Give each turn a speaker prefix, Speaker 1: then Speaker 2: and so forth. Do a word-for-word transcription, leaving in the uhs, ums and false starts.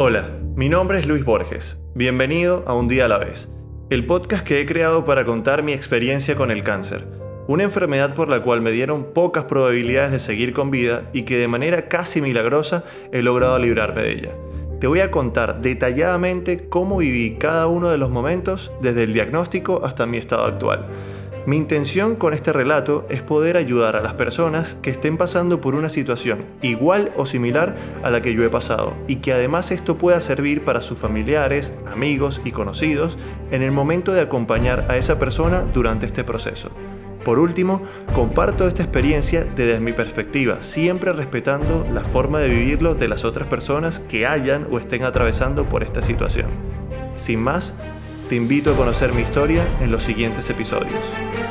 Speaker 1: Hola, mi nombre es Luis Borges. Bienvenido a Un Día a la Vez, el podcast que he creado para contar mi experiencia con el cáncer, una enfermedad por la cual me dieron pocas probabilidades de seguir con vida y que de manera casi milagrosa he logrado librarme de ella. Te voy a contar detalladamente cómo viví cada uno de los momentos desde el diagnóstico hasta mi estado actual. Mi intención con este relato es poder ayudar a las personas que estén pasando por una situación igual o similar a la que yo he pasado y que además esto pueda servir para sus familiares, amigos y conocidos en el momento de acompañar a esa persona durante este proceso. Por último, comparto esta experiencia desde mi perspectiva, siempre respetando la forma de vivirlo de las otras personas que hayan o estén atravesando por esta situación. Sin más, te invito a conocer mi historia en los siguientes episodios.